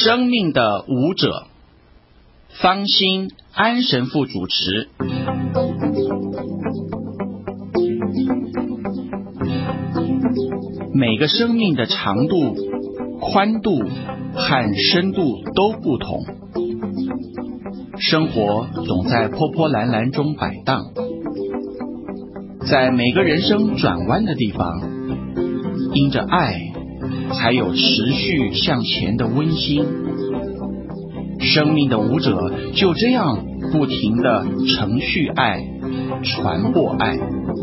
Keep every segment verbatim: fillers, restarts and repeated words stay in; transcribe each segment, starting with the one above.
生命的舞者，方心安神父主持。每个生命的长度、宽度和深度都不同，生活总在波波澜澜中摆荡，在每个人生转弯的地方，因着爱，才有持续向前的温馨。生命的舞者就这样不停地承续爱，传播爱。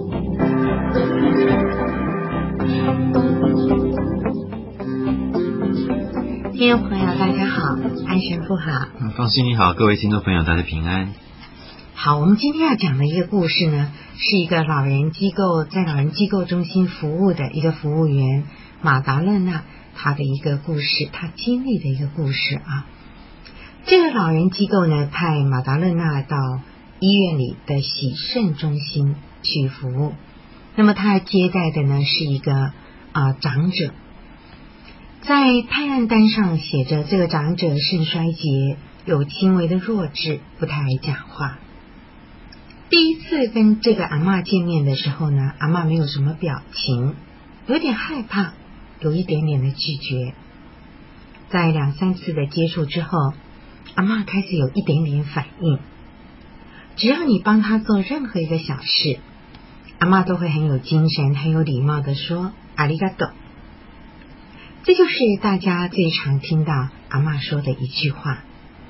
听众朋友大家好，安神父好。 方心你好，各位听众朋友大家平安。 好，我们今天要讲的一个故事呢，是一个老人机构在老人机构中心服务的一个服务员马达勒纳，他的一个故事，他经历的一个故事啊。这个老人机构呢，派马达勒纳到医院里的洗肾中心去服务。那么他接待的呢是一个啊、呃、长者，在派案单上写着，这个长者肾衰竭，有轻微的弱智，不太爱讲话。第一次跟这个阿嬷见面的时候呢，阿嬷没有什么表情，有点害怕，有一点点的拒绝。在两三次的接触之后，阿嬷开始有一点点反应。只要你帮她做任何一个小事，阿嬷都会很有精神、很有礼貌的说阿里嘎多。这就是大家最常听到阿嬷说的一句话。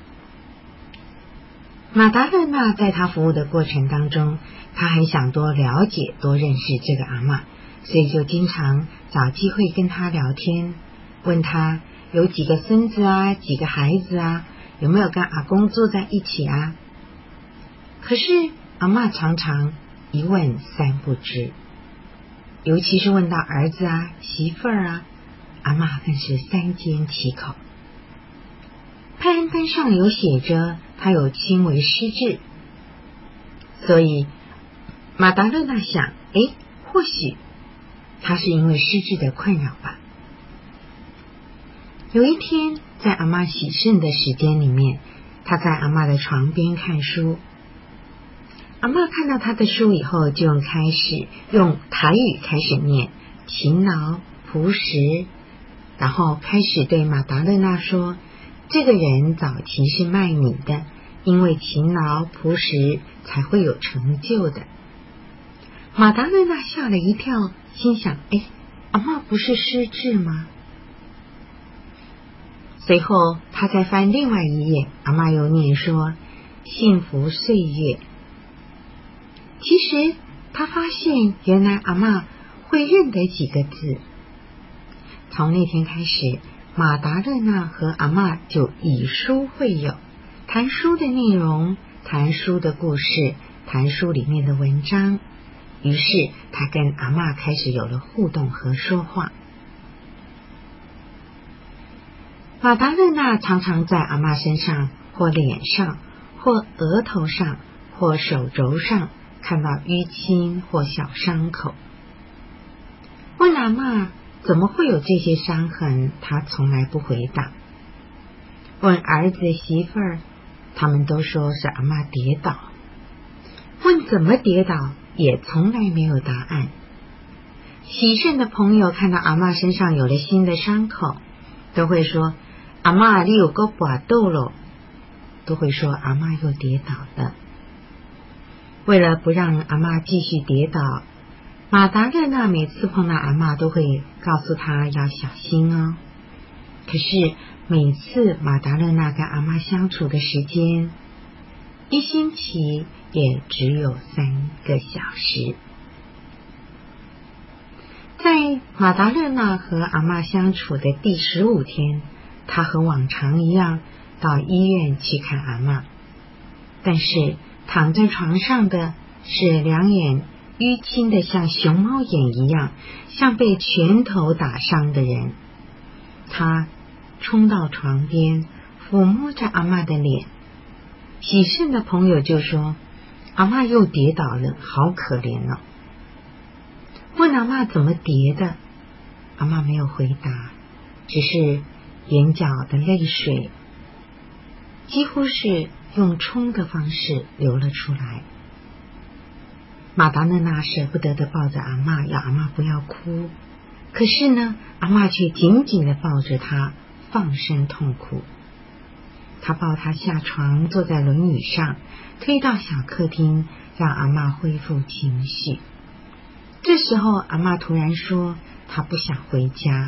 马达勒纳在他服务的过程当中，他很想多了解、多认识这个阿嬷，所以就经常找机会跟他聊天，问他有几个孙子啊，几个孩子啊，有没有跟阿公住在一起啊？可是阿嬷常常一问三不知，尤其是问到儿子啊、媳妇儿啊，阿嬷更是三缄其口。派案单上有写着他有轻微失智，所以马达勒纳想，诶，或许他是因为失智的困扰吧。有一天在阿嬷洗肾的时间里面，他在阿嬷的床边看书。阿嬷看到他的书以后，就开始用台语开始念勤劳朴实，然后开始对马达勒纳说，这个人早期是卖米的，因为勤劳朴实才会有成就的。马达勒纳吓了一跳，心想，诶，阿嬷不是失智吗？随后他再翻另外一页，阿嬷又念说幸福岁月。其实他发现原来阿嬷会认得几个字。从那天开始，马达勒纳和阿嬷就以书会友，谈书的内容，谈书的故事，谈书里面的文章。于是他跟阿嬷开始有了互动和说话。马达勒纳常常在阿嬷身上或脸上或额头上或手肘上看到淤青或小伤口。问阿嬷怎么会有这些伤痕，他从来不回答。问儿子媳妇儿，他们都说是阿嬷跌倒。问怎么跌倒，也从来没有答案。洗肾的朋友看到阿嬷身上有了新的伤口，都会说阿嬷你有够跋倒了，都会说阿嬷又跌倒了。为了不让阿嬷继续跌倒，马达勒纳每次碰到阿嬷都会告诉她要小心哦。可是每次马达勒纳跟阿嬷相处的时间，一星期也只有三个小时。在马达勒纳和阿嬷相处的第十五天，他和往常一样到医院去看阿嬷，但是躺在床上的是两眼淤青的像熊猫眼一样，像被拳头打伤的人。他冲到床边，抚摸着阿嬷的脸。洗肾的朋友就说，阿嬷又跌倒了，好可怜哦。问阿嬷怎么跌的，阿嬷没有回答，只是眼角的泪水几乎是用冲的方式流了出来。马达勒娜舍不得的抱着阿嬷，要阿嬷不要哭，可是呢，阿嬷却紧紧的抱着她，放声痛哭。他抱她下床，坐在轮椅上，推到小客厅，让阿嬷恢复情绪。这时候，阿嬷突然说她不想回家。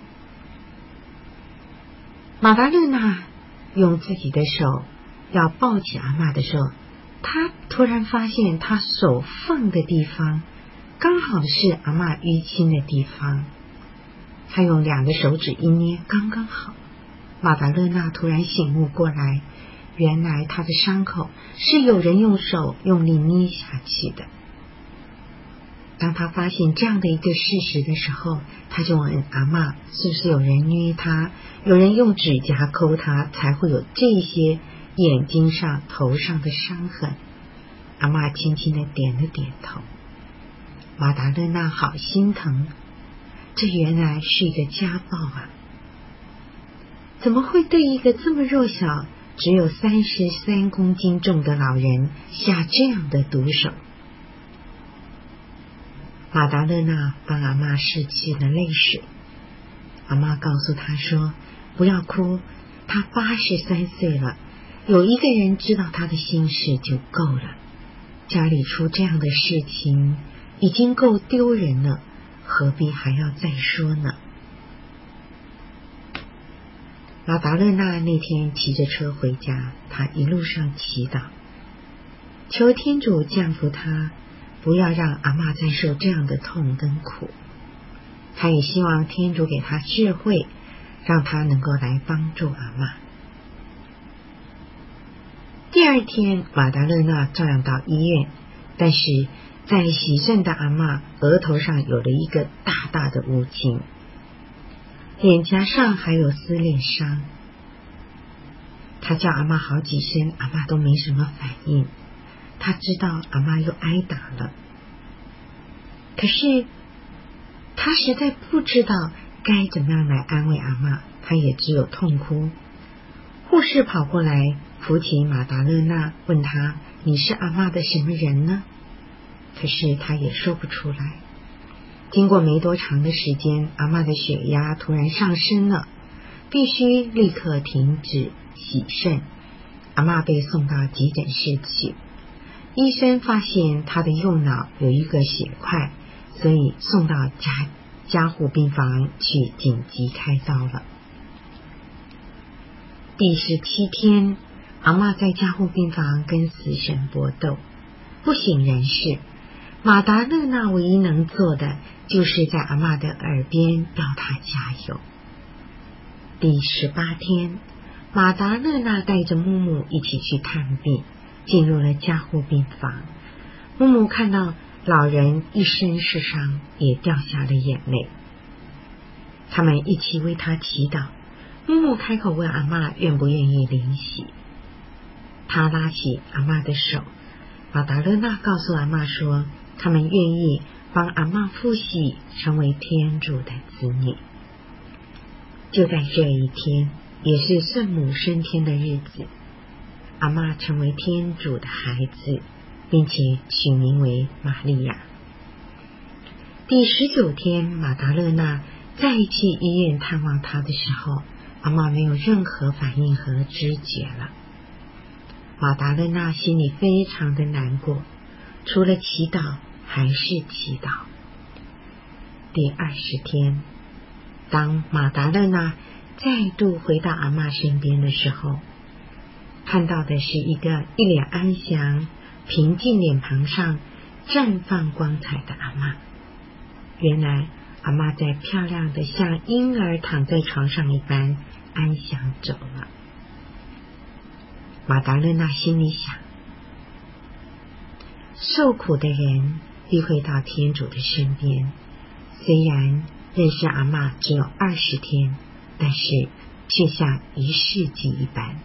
马达勒娜用自己的手要抱起阿嬷的时候，她突然发现她手放的地方刚好是阿嬷淤青的地方，她用两个手指一捏，刚刚好。马达勒娜突然醒悟过来，原来她的伤口是有人用手用力捏下去的。当她发现这样的一个事实的时候，她就问阿嬷，是不是有人捏她，有人用指甲抠她，才会有这些眼睛上头上的伤痕。阿嬷轻轻的点了点头。马达勒娜好心疼，这原来是一个家暴啊，怎么会对一个这么弱小只有三十三公斤重的老人下这样的毒手？马达勒娜帮阿嬷拭去了泪水。阿嬷告诉她说，不要哭，她八十三岁了，有一个人知道她的心事就够了，家里出这样的事情已经够丢人了，何必还要再说呢？马达勒娜那天骑着车回家，她一路上祈祷，求天主降福她，不要让阿嬷再受这样的痛跟苦。她也希望天主给她智慧，让她能够来帮助阿嬷。第二天，马达勒娜照样到医院，但是在洗肾的阿嬷额头上有了一个大大的乌青，脸颊上还有撕裂伤。他叫阿嬷好几声，阿嬷都没什么反应。他知道阿嬷又挨打了，可是他实在不知道该怎么样来安慰阿嬷，他也只有痛哭。护士跑过来扶起马达勒娜，问他，你是阿嬷的什么人呢？可是他也说不出来。经过没多长的时间，阿嬷的血压突然上升了，必须立刻停止洗肾。阿嬷被送到急诊室去，医生发现她的右脑有一个血块，所以送到加加护病房去紧急开刀了。第十七天，阿嬷在加护病房跟死神搏斗，不省人事。马达勒娜唯一能做的就是在阿嬷的耳边要她加油。第十八天，马达勒娜带着木木一起去看病，进入了加护病房。木木看到老人一身是伤，也掉下了眼泪。他们一起为他祈祷。木木开口问阿嬷愿不愿意灵洗，他拉起阿嬷的手。马达勒娜告诉阿嬷说，他们愿意帮阿嬷复洗，成为天主的子女。就在这一天，也是圣母升天的日子，阿嬷成为天主的孩子，并且取名为玛利亚。第十九天，马达勒娜再去医院探望她的时候，阿嬷没有任何反应和知觉了。马达勒娜心里非常的难过，除了祈祷还是祈祷。第二十天，当马达勒娜再度回到阿嬷身边的时候，看到的是一个一脸安详、平静脸庞上绽放光彩的阿嬷。原来阿嬷在漂亮的像婴儿躺在床上一般安详走了。马达勒娜心里想，受苦的人必会到天主的身边，虽然认识阿嬷只有二十天，但是却像一世纪一般。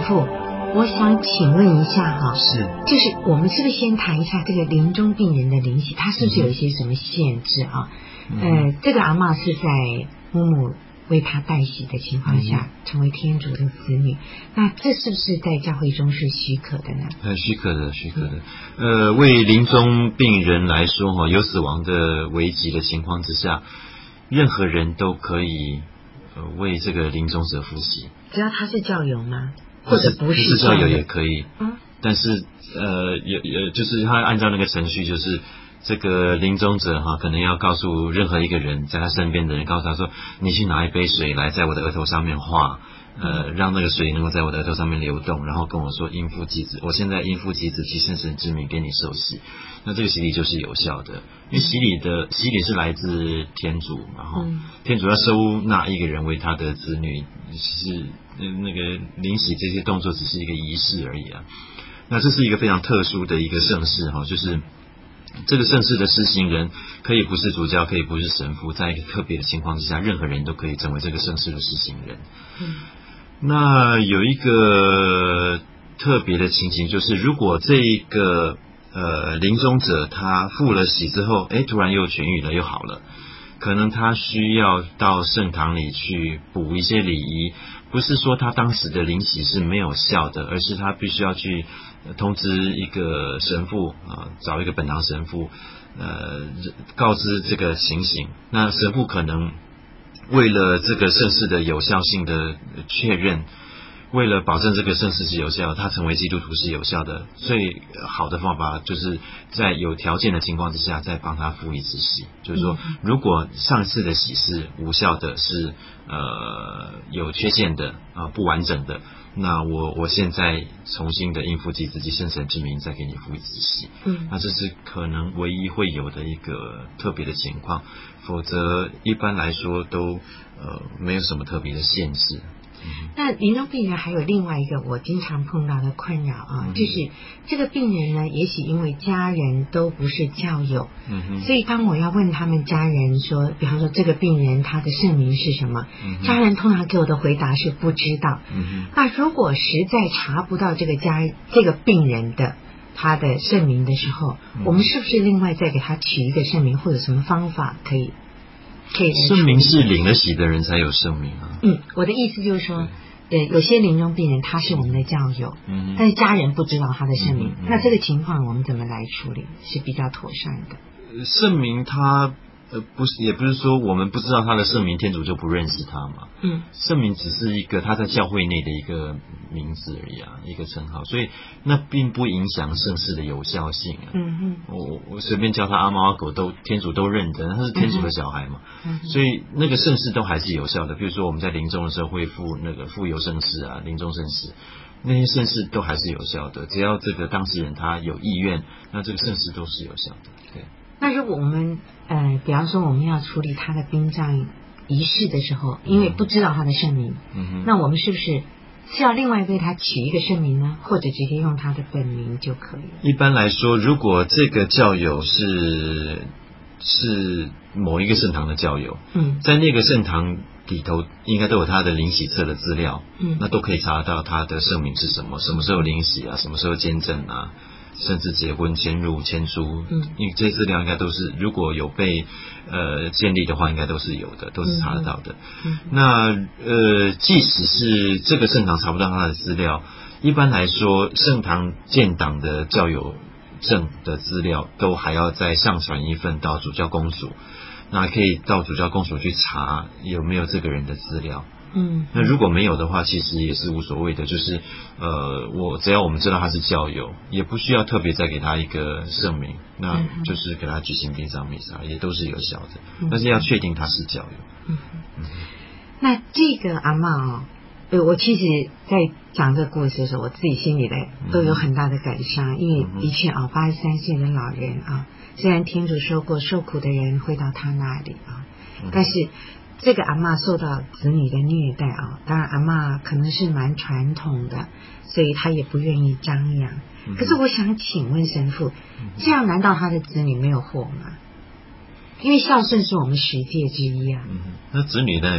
父，我想请问一下哈， 是， 就是我们是不是先谈一下这个临终病人的灵洗，它是不是有一些什么限制啊？嗯、呃，这个阿嬷是在母母为他代洗的情况下、嗯、成为天主的子女，那这是不是在教会中是许可的呢？ 呃，许可的，许可的。呃，为临终病人来说哈，有死亡的危急的情况之下，任何人都可以呃为这个临终者服洗， 只要他是教友吗？或者不是？ 不是教友也可以。 嗯， 但是呃，有有就是他按照那个程序，就是这个临终者哈，可能要告诉任何一个人，在他身边的人，告诉他说，你去拿一杯水来，在我的额头上面画，呃，让那个水能够在我的额头上面流动，然后跟我说因父及子，我现在因父及子及圣神之名给你受洗，那这个洗礼就是有效的，因为洗礼的洗礼是来自天主，然后天主要收纳一个人为他的子女，其实那个临洗这些动作只是一个仪式而已啊。那这是一个非常特殊的一个圣事哈，就是这个圣事的施行人可以不是主教，可以不是神父，在一个特别的情况之下，任何人都可以成为这个圣事的施行人。嗯，那有一个特别的情形，就是如果这一个呃临终者他付了洗之后，哎，突然又痊愈了，又好了，可能他需要到圣堂里去补一些礼仪，不是说他当时的灵洗是没有效的，而是他必须要去通知一个神父啊，找一个本堂神父，呃，告知这个情形。那神父可能为了这个圣事的有效性的确认，为了保证这个圣事是有效的，他成为基督徒是有效的，最好的方法就是在有条件的情况之下再帮他付一次洗。就是说，如果上次的洗是无效的，是呃有缺陷的啊、呃、不完整的，那我我现在重新的应付及自己圣神之名再给你付一次洗。嗯，那这是可能唯一会有的一个特别的情况，否则一般来说都呃没有什么特别的限制。 那临终病人还有另外一个我经常碰到的困扰啊，嗯、就是这个病人呢，也许因为家人都不是教友，嗯、所以当我要问他们家人说，比方说这个病人他的圣名是什么，嗯、家人通常给我的回答是不知道。嗯、那如果实在查不到这个家这个病人的他的圣名的时候，嗯、我们是不是另外再给他取一个圣名，或者什么方法可以？ 圣名是领了洗的人才有圣名啊。 嗯，我的意思就是说，呃，有些临终病人他是我们的教友，嗯，但是家人不知道他的圣名，嗯嗯、那这个情况我们怎么来处理是比较妥善的？ 圣名他呃不是，也不是说我们不知道他的圣名，天主就不认识他嘛。嗯，圣名只是一个他在教会内的一个名字而已啊，一个称号，所以那并不影响圣事的有效性啊。嗯嗯，我我随便叫他阿猫阿狗都天主都认得，他是天主的小孩嘛。嗯，所以那个圣事都还是有效的。比如说我们在临终的时候会付那个付有圣事啊，临终圣事，那些圣事都还是有效的，只要这个当事人他有意愿，那这个圣事都是有效的。对。 那如果我们呃，比方说我们要处理他的殡葬仪式的时候，因为不知道他的圣名，嗯、那我们是不是是要另外为他取一个圣名呢，或者直接用他的本名就可以了？ 一般来说，如果这个教友是是某一个圣堂的教友，嗯，在那个圣堂里头应该都有他的灵洗册的资料，嗯，那都可以查到他的圣名是什么，什么时候灵洗啊，什么时候监证啊，甚至结婚、迁入、迁出，嗯，因为这些资料应该都是如果有被呃建立的话，应该都是有的，都是查得到的。嗯、那呃，即使是这个圣堂查不到他的资料，一般来说，圣堂建档的教友证的资料都还要再上传一份到主教公署，那可以到主教公署去查有没有这个人的资料。嗯，那如果没有的话，其实也是无所谓的，就是呃，我只要我们知道他是教友，也不需要特别再给他一个圣名，那就是给他举行殡葬弥撒，也都是有效的。但是要确定他是教友。嗯嗯、那这个阿嬷哦，呃，我其实在讲这个故事的时候，我自己心里的都有很大的感伤，因为的确啊，八十三岁的老人啊，虽然天主说过受苦的人会到他那里啊，但是这个阿嬷受到子女的虐待啊，当然阿嬷可能是蛮传统的，所以她也不愿意张扬。嗯、可是我想请问神父，嗯、这样难道他的子女没有祸吗？因为孝顺是我们十诫之一啊。 嗯，那子女呢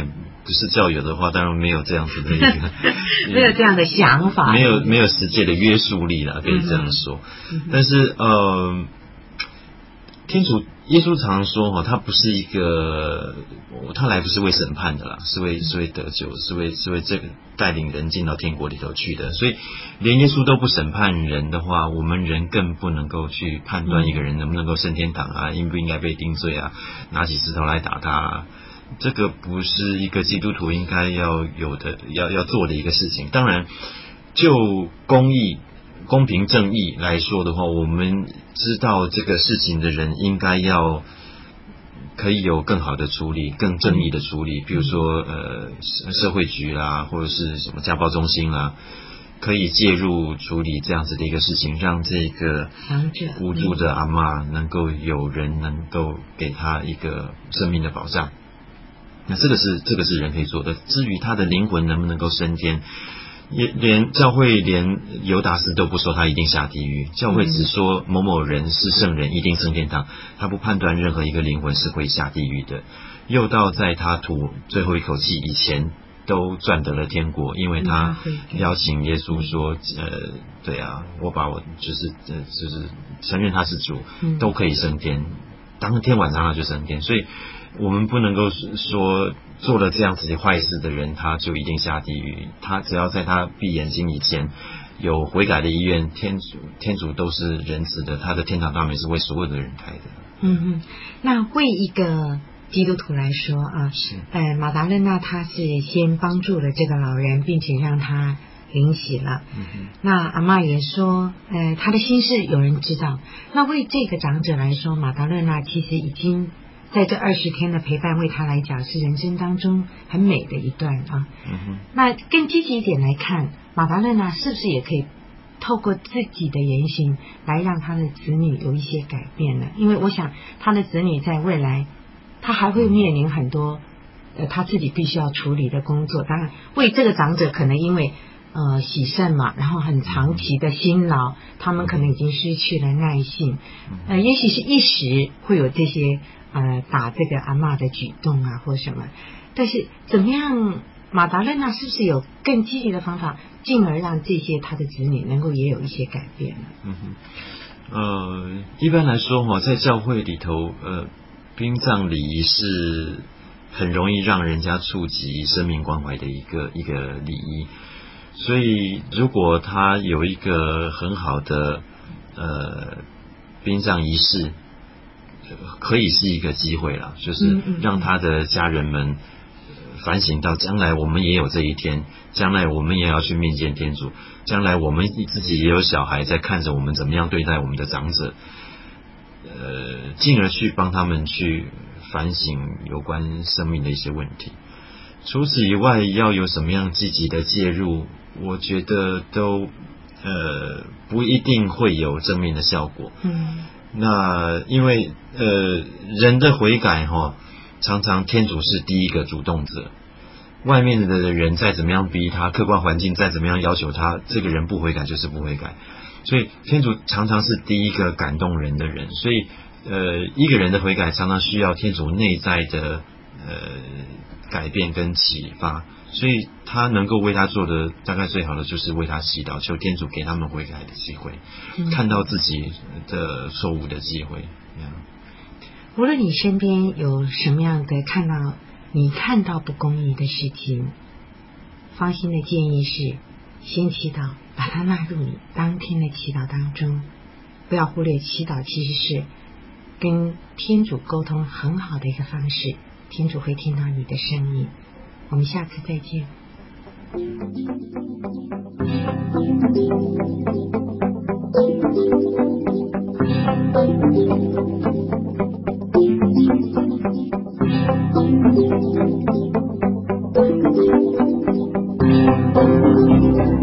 不是教友的话，当然没有这样子的一个没有这样的想法， 没有没有实际的约束力啦，可以这样说。嗯、但是呃，天主耶稣常常说哈，他不是一个，他来不是为审判的啦，是为是为得救，是为是为这个带领人进到天国里头去的。所以连耶稣都不审判人的话，我们人更不能够去判断一个人能不能够升天堂啊，应不应该被定罪啊，拿起石头来打他啊。这个不是一个基督徒应该要有的要要做的一个事情。当然就公义公平正义来说的话，我们知道这个事情的人应该要可以有更好的处理，更正义的处理，比如说呃社会局啦，或者是什么家暴中心啦，可以介入处理这样子的一个事情，让这个无助的阿嬷能够有人能够给他一个生命的保障。那这个是这个是人可以做的。至于他的灵魂能不能够升天，也连教会连犹达斯都不说他一定下地狱，教会只说某某人是圣人一定升天堂，他不判断任何一个灵魂是会下地狱的。又到在他吐最后一口气以前都赚得了天国，因为他邀请耶稣说呃对啊，我把我就是呃就是承认他是主，都可以升天，当天晚上他就升天。所以我们不能够说做了这样子的坏事的人他就一定下地狱，他只要在他闭眼睛以前有悔改的意愿，天主天主都是仁慈的，他的天堂大门是为所有的人开的。嗯哼，那为一个基督徒来说啊，是呃马达勒纳他是先帮助了这个老人，并且让他灵洗了。嗯、那阿嬷也说呃他的心事有人知道。那为这个长者来说，马达勒纳其实已经在这二十天的陪伴，为他来讲是人生当中很美的一段啊。嗯、那更积极一点来看，马达勒纳是不是也可以透过自己的言行来让他的子女有一些改变呢？因为我想他的子女在未来他还会面临很多呃他自己必须要处理的工作。当然为这个长者可能因为呃洗肾嘛，然后很长期的辛劳，他们可能已经失去了耐性，呃也许是一时会有这些呃打这个阿嬷的举动啊或什么，但是怎么样马达勒纳是不是有更积极的方法，进而让这些他的子女能够也有一些改变呢？ 嗯哼，呃一般来说哈，在教会里头呃殡葬礼仪是很容易让人家触及生命关怀的一个一个礼仪，所以如果他有一个很好的呃殡葬仪式，可以是一个机会啦，就是让他的家人们反省到将来我们也有这一天，将来我们也要去面见天主，将来我们自己也有小孩在看着我们怎么样对待我们的长者，呃，进而去帮他们去反省有关生命的一些问题。除此以外，要有什么样积极的介入，我觉得都呃不一定会有正面的效果。嗯，那因为呃人的悔改哈，常常天主是第一个主动者，外面的人再怎么样逼他，客观环境再怎么样要求他，这个人不悔改就是不悔改。所以天主常常是第一个感动人的人，所以呃一个人的悔改常常需要天主内在的呃改变跟启发，所以他能够为他做的大概最好的就是为他祈祷，求天主给他们悔改的机会，嗯、看到自己的错误的机会。 无论你身边有什么样的看到你看到不公义的事情，方心的建议是先祈祷，把它纳入你当天的祈祷当中，不要忽略祈祷其实是跟天主沟通很好的一个方式，天主会听到你的声音。我们下次再见。Thank you.